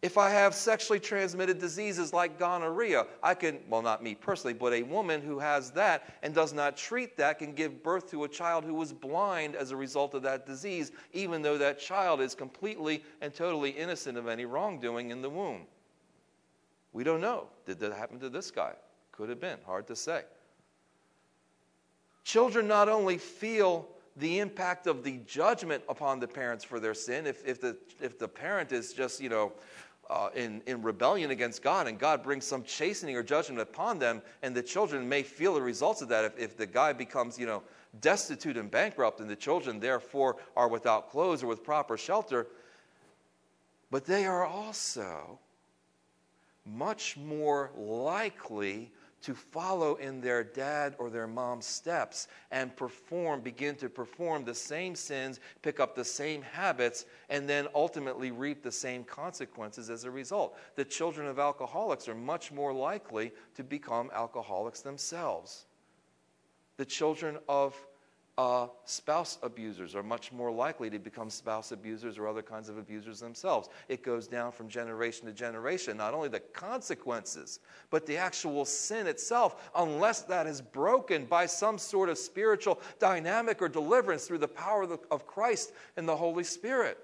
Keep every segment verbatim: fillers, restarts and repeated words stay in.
If I have sexually transmitted diseases like gonorrhea, I can, well, not me personally, but a woman who has that and does not treat that can give birth to a child who was blind as a result of that disease, even though that child is completely and totally innocent of any wrongdoing in the womb. We don't know. Did that happen to this guy? Could have been. Hard to say. Children not only feel the impact of the judgment upon the parents for their sin, if, if, the, if the parent is just, you know, Uh, in, in rebellion against God, and God brings some chastening or judgment upon them, and the children may feel the results of that. If, if the guy becomes, you know, destitute and bankrupt, and the children therefore are without clothes or with proper shelter, but they are also much more likely to follow in their dad or their mom's steps and perform, begin to perform the same sins, pick up the same habits, and then ultimately reap the same consequences as a result. The children of alcoholics are much more likely to become alcoholics themselves. The children of uh, spouse abusers are much more likely to become spouse abusers or other kinds of abusers themselves. It goes down from generation to generation. Not only the consequences, but the actual sin itself, unless that is broken by some sort of spiritual dynamic or deliverance through the power of, the, of Christ and the Holy Spirit.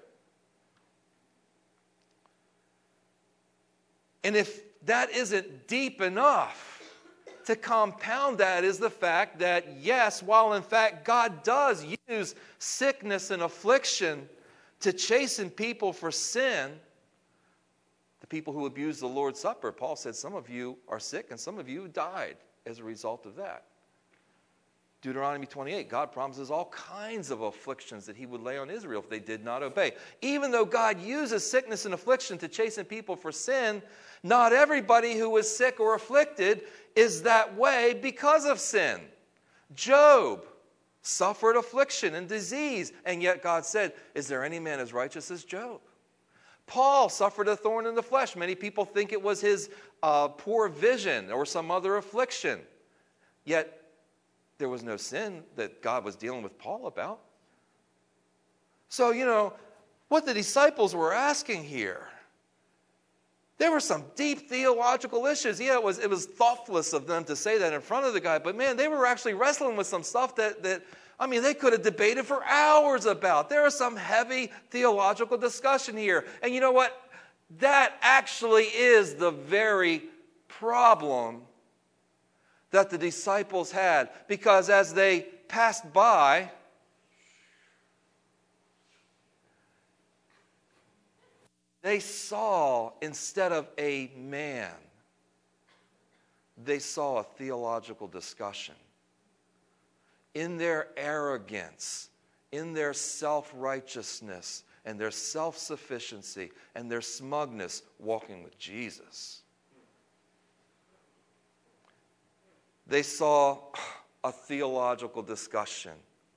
And if that isn't deep enough, to compound that is the fact that, yes, while in fact God does use sickness and affliction to chasten people for sin, the people who abuse the Lord's Supper, Paul said some of you are sick and some of you died as a result of that. Deuteronomy twenty-eight, God promises all kinds of afflictions that he would lay on Israel if they did not obey. Even though God uses sickness and affliction to chasten people for sin, not everybody who is sick or afflicted is that way because of sin. Job suffered affliction and disease, and yet God said, is there any man as righteous as Job? Paul suffered a thorn in the flesh. Many people think it was his uh, poor vision or some other affliction. Yet there was no sin that God was dealing with Paul about. So, you know, what the disciples were asking here, there were some deep theological issues. Yeah, it was, it was thoughtless of them to say that in front of the guy, but man, they were actually wrestling with some stuff that, that I mean, they could have debated for hours about. There is some heavy theological discussion here. And you know what? That actually is the very problem that the disciples had, because as they passed by, they saw, instead of a man, they saw a theological discussion. In their arrogance, in their self-righteousness, and their self-sufficiency, and their smugness, walking with Jesus, they saw a theological discussion.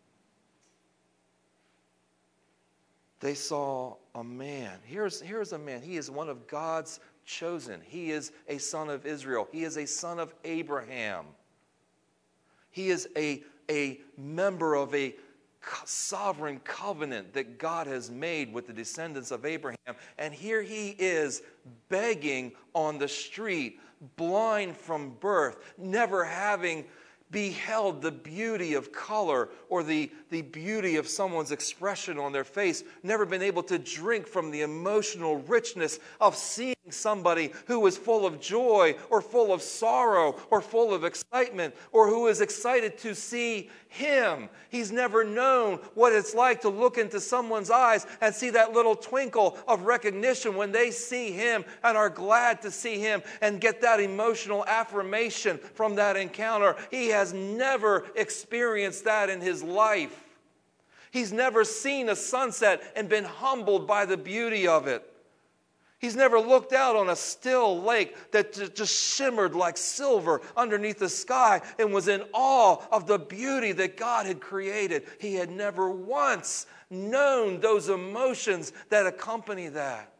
They saw a man. Here's, here's a man. He is one of God's chosen. He is a son of Israel. He is a son of Abraham. He is a, a member of a sovereign covenant that God has made with the descendants of Abraham. And here he is begging on the street, blind from birth, never having beheld the beauty of color or the, the beauty of someone's expression on their face, never been able to drink from the emotional richness of seeing somebody who is full of joy or full of sorrow or full of excitement or who is excited to see him. He's never known what it's like to look into someone's eyes and see that little twinkle of recognition when they see him and are glad to see him and get that emotional affirmation from that encounter. He has never experienced that in his life. He's never seen a sunset and been humbled by the beauty of it. He's never looked out on a still lake that just shimmered like silver underneath the sky and was in awe of the beauty that God had created. He had never once known those emotions that accompany that.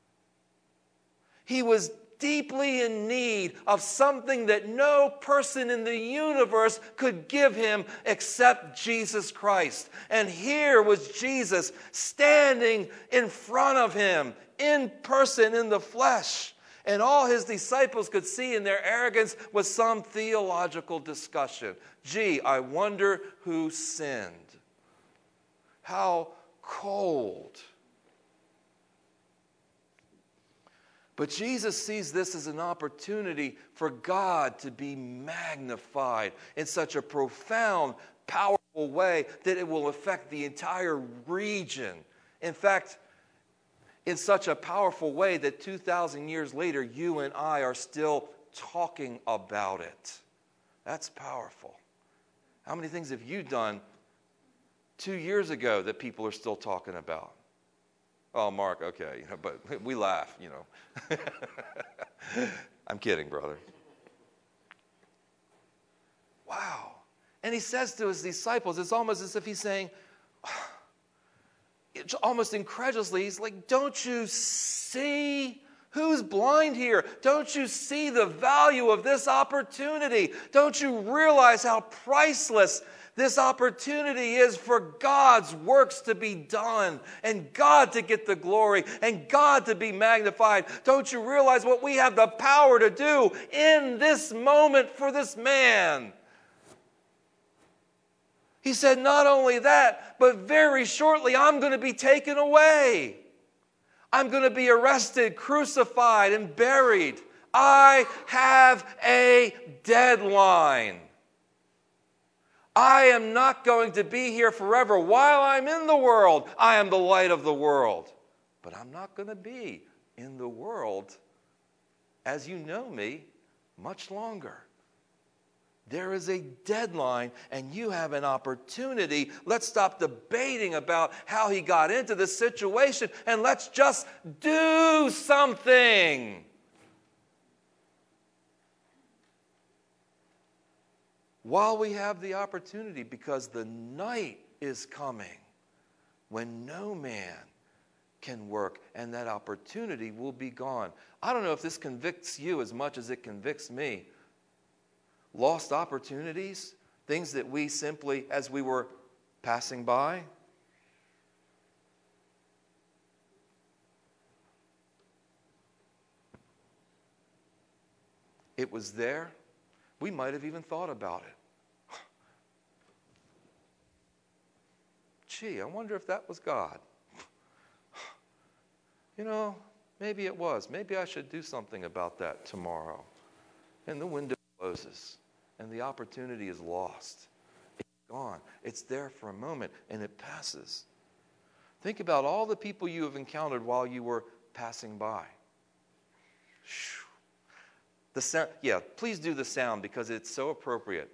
He was deeply in need of something that no person in the universe could give him except Jesus Christ. And here was Jesus standing in front of him in person in the flesh. And all his disciples could see in their arrogance was some theological discussion. Gee, I wonder who sinned. How cold. But Jesus sees this as an opportunity for God to be magnified in such a profound, powerful way that it will affect the entire region. In fact, in such a powerful way that two thousand years later, you and I are still talking about it. That's powerful. How many things have you done two years ago that people are still talking about? Oh, Mark, okay, you know, but we laugh, you know. I'm kidding, brother. Wow. And he says to his disciples, it's almost as if he's saying, it's almost incredulously, he's like, don't you see? Who's blind here? Don't you see the value of this opportunity? Don't you realize how priceless this opportunity is for God's works to be done and God to get the glory and God to be magnified? Don't you realize what we have the power to do in this moment for this man? He said, not only that, but very shortly I'm going to be taken away. I'm going to be arrested, crucified, and buried. I have a deadline. I am not going to be here forever. While I'm in the world, I am the light of the world. But I'm not going to be in the world, as you know me, much longer. There is a deadline, and you have an opportunity. Let's stop debating about how he got into this situation, and let's just do something. While we have the opportunity, because the night is coming when no man can work, and that opportunity will be gone. I don't know if this convicts you as much as it convicts me. Lost opportunities, things that we simply, as we were passing by. It was there. We might have even thought about it. Gee, I wonder if that was God. You know, maybe it was. Maybe I should do something about that tomorrow. And the window closes. And the opportunity is lost. It's gone. It's there for a moment, and it passes. Think about all the people you have encountered while you were passing by. The sound, yeah, please do the sound because it's so appropriate.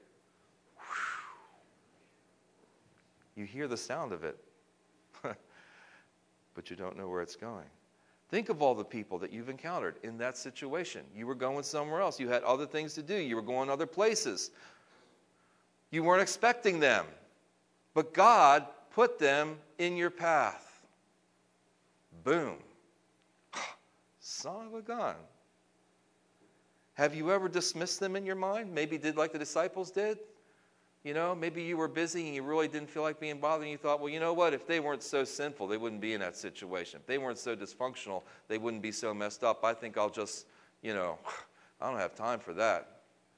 You hear the sound of it, but you don't know where it's going. Think of all the people that you've encountered in that situation. You were going somewhere else. You had other things to do. You were going other places. You weren't expecting them. But God put them in your path. Boom. Son of a gun. Have you ever dismissed them in your mind? Maybe did like the disciples did? You know, maybe you were busy and you really didn't feel like being bothered and you thought, well, you know what? If they weren't so sinful, they wouldn't be in that situation. If they weren't so dysfunctional, they wouldn't be so messed up. I think I'll just, you know, I don't have time for that.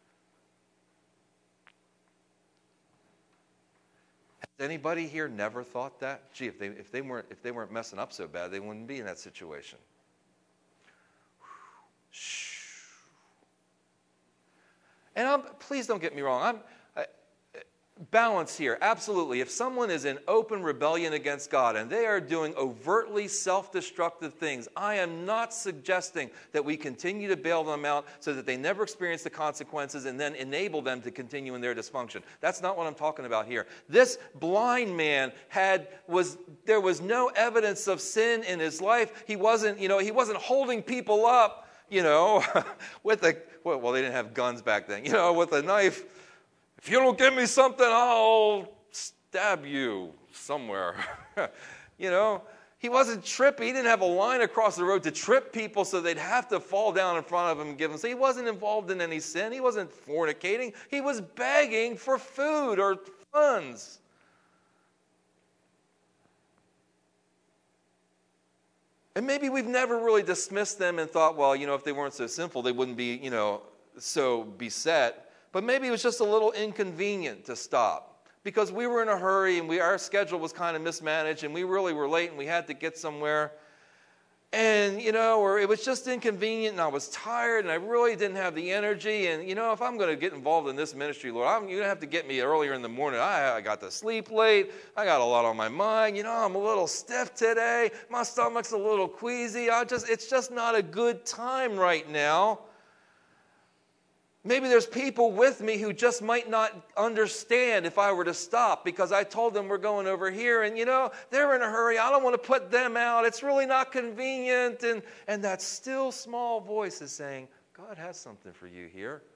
Has anybody here never thought that? Gee, if they, if they weren't, if they weren't messing up so bad, they wouldn't be in that situation. Shh. And I'm, please don't get me wrong. I'm I, balance here, absolutely. If someone is in open rebellion against God and they are doing overtly self-destructive things, I am not suggesting that we continue to bail them out so that they never experience the consequences and then enable them to continue in their dysfunction. That's not what I'm talking about here. This blind man had was there was no evidence of sin in his life. He wasn't, you know, he wasn't holding people up, you know, with a well, they didn't have guns back then, you know, with a knife. If you don't give me something, I'll stab you somewhere. You know, he wasn't tripping. He didn't have a line across the road to trip people so they'd have to fall down in front of him and give him. So he wasn't involved in any sin. He wasn't fornicating. He was begging for food or funds. And maybe we've never really dismissed them and thought, well, you know, if they weren't so sinful, they wouldn't be, you know, so beset. But maybe it was just a little inconvenient to stop because we were in a hurry and we, our schedule was kind of mismanaged and we really were late and we had to get somewhere. And, you know, or it was just inconvenient and I was tired and I really didn't have the energy. And, you know, if I'm going to get involved in this ministry, Lord, I'm, you're going to have to get me earlier in the morning. I, I got to sleep late. I got a lot on my mind. You know, I'm a little stiff today. My stomach's a little queasy. I just, it's just not a good time right now. Maybe there's people with me who just might not understand if I were to stop because I told them we're going over here and, you know, they're in a hurry. I don't want to put them out. It's really not convenient. And, and that still small voice is saying, God has something for you here.